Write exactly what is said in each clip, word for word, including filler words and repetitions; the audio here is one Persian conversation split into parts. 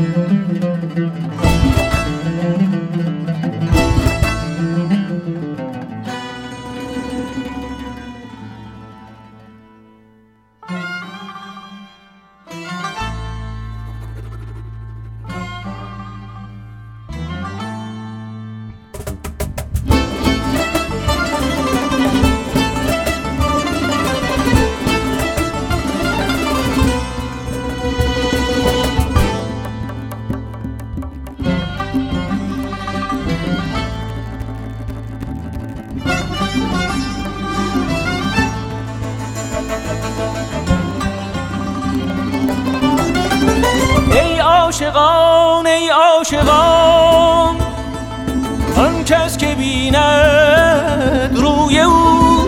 عاشقان ای عاشقان، آن کس که بیند روی او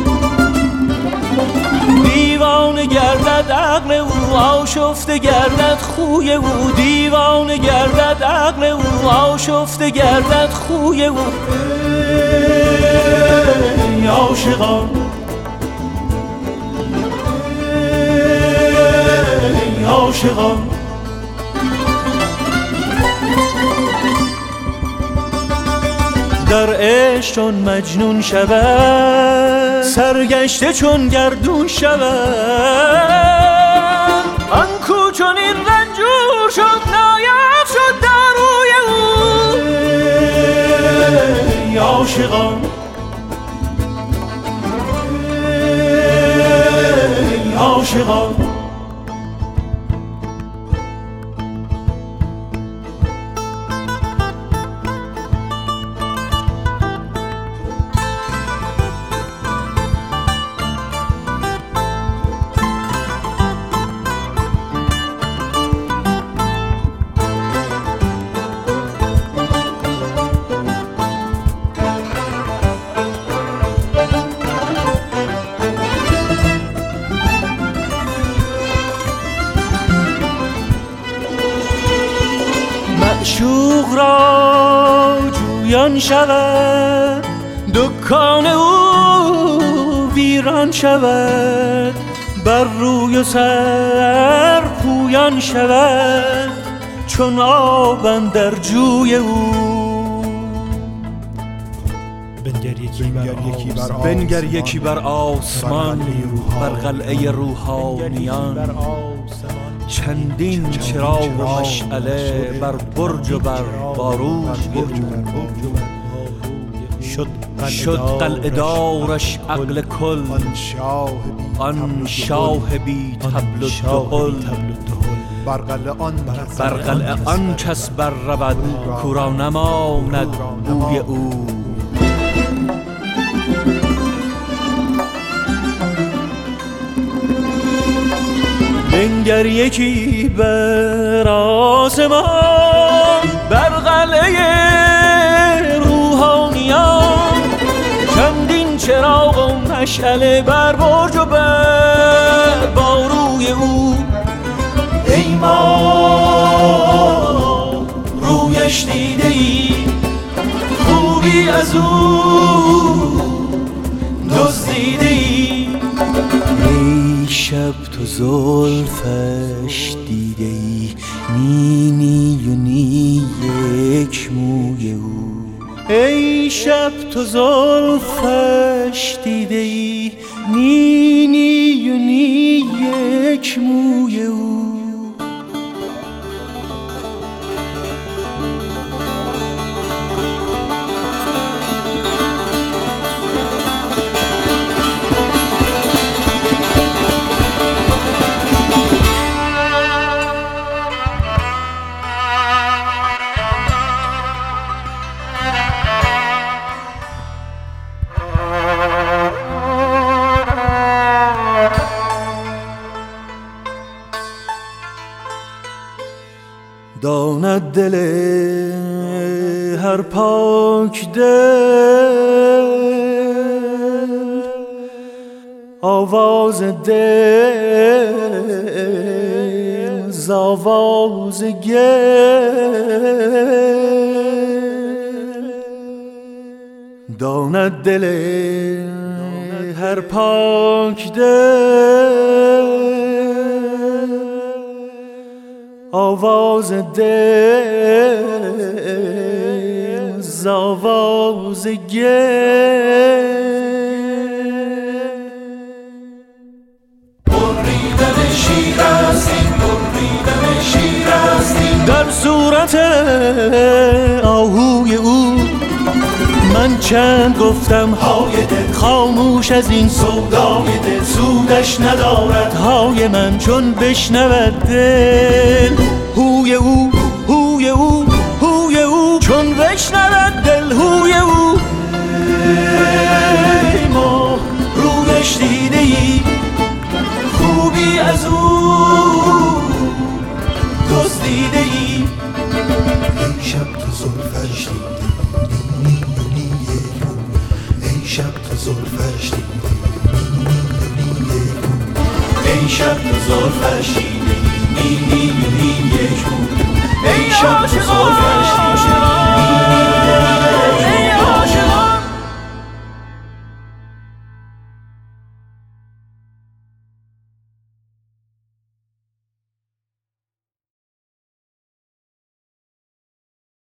دیوانه گردد، عقل او آشفته گردد خوی او، دیوانه گردد عقل او آشفته گردد خوی او. ای عاشقان ای عاشقان، در عشق چون مجنون شود، سرگشته چون گردون شود، آن کو چون این رنجور شد نایب شد در روی او. ای عاشقان ای عاشقان، معشوق را جویان شود، دکان او ویران شود، بر روی و سر پویان شود، چون آب اندر جوی او. بنگر یکی بر آسمان، بر قلعه روحانیان، چندین چراغ و مشعله بر برج و بر باروج شد قلعه دارش عقل کل، آن شاه بی طبل و دهل، بر قلعه آن کس بر رود کورا نماند بوی او. بنگر یکی بر آسمان، بر قلعه روحانیان، چندین چراغ و مشعله بر برج و بر باروی او. ای ما رویش دیده ای، خوبی از او دزدیده ای. ای شب تو زلفش دیده ای، نی نی و نی یک موی او. ای شب تو زلفش دیده ای، نی نی و نی یک موی او. داند دل هر پاک دل، آواز دل ز آواز گل. داند دل هر پاک دل، آواز دل ز آواز گل. بریدن شیر است این، بریدن شیر است این، در صورت آهوی او من چند گفتم های دل، خاموش از این سودای دل سودش ندارد های من چون بشنود دل هوی او هوی او هوی او چون بشنود دل هوی او. ای ما رویش دیده ای خوبی از او دزدیده ای. ای شب تو زلفش دیدی ای شب تو زلفش دیدی ای شب تو زلفش دیدی نی نی نی